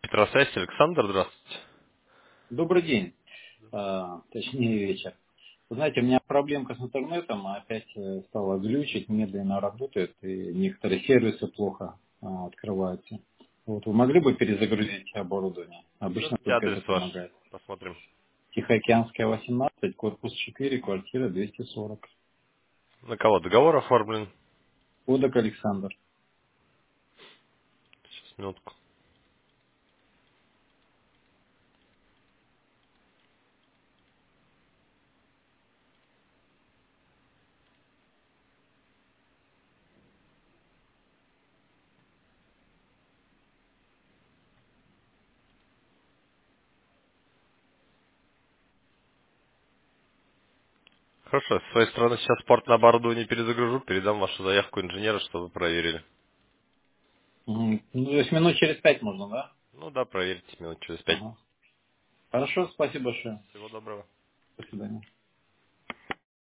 Петросвязь, Александр, здравствуйте. Добрый день, точнее вечер. Вы знаете, у меня проблемка с интернетом, опять стала глючить, медленно работает, и некоторые сервисы плохо открываются. Вот, вы могли бы перезагрузить оборудование? Обычно Назовите только адрес это ваш, помогает. посмотрим. Тихоокеанская, 18, корпус 4, квартира 240. На кого договор оформлен? Кодек Александр. Сейчас, минутку. Хорошо, с своей стороны сейчас порт на оборудование перезагружу, передам вашу заявку инженера, чтобы вы проверили. Ну, то есть минут через 5 можно, да? Ну да, проверьте минут через 5. Ага. Хорошо, спасибо большое. Всего доброго. До свидания.